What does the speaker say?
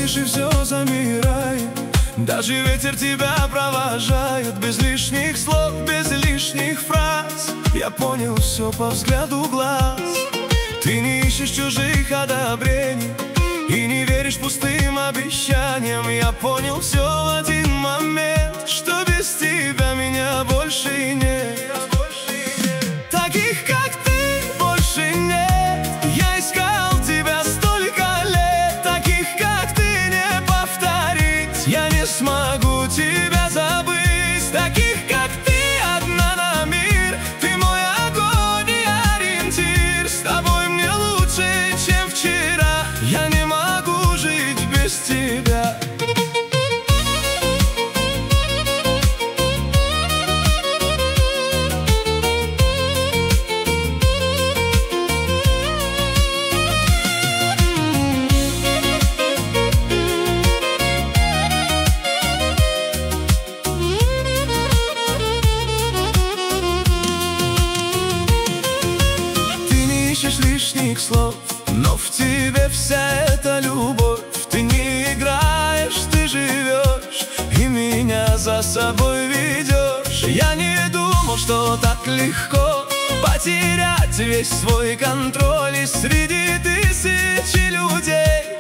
уходишь, и все замирает. Даже ветер тебя провожает. Без лишних слов, без лишних фраз я понял все по взгляду глаз. Ты не ищешь чужих одобрений и не веришь пустым обещаниям. Я понял все в один момент, что без тебя меня больше нет. Таких, как ты, больше нет. Я искал тебя столько лет. Таких, как ты, не повторить. Я не смогу тебя забыть. Таких, как ты, одна на мир. Ты мой огонь и ориентир. С тобой мне лучше, чем вчера. Я не могу жить без тебя. Лишних слов, но в тебе вся эта любовь. Ты не играешь, ты живешь и меня за собой ведешь. Я не думал, что так легко потерять весь свой контроль. И среди тысячи людей